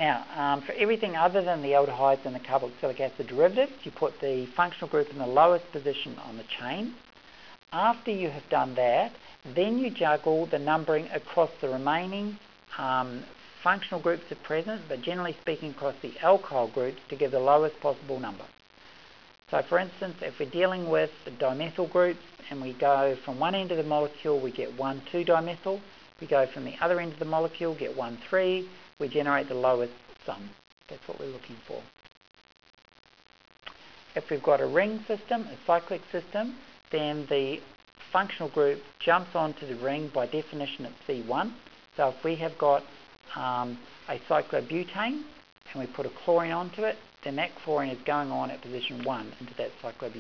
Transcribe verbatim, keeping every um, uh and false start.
Now, um, for everything other than the aldehydes and the carboxylic acid derivatives, you put the functional group in the lowest position on the chain. After you have done that, then you juggle the numbering across the remaining um, functional groups at present, but generally speaking across the alkyl groups to give the lowest possible number. So for instance, if we're dealing with dimethyl groups and we go from one end of the molecule, we get one two dimethyl. We go from the other end of the molecule, get one three. We generate the lowest sum. That's what we're looking for. If we've got a ring system, a cyclic system, then the functional group jumps onto the ring by definition at C one. So if we have got um, a cyclobutane and we put a chlorine onto it, then that chlorine is going on at position one into that cyclobutane.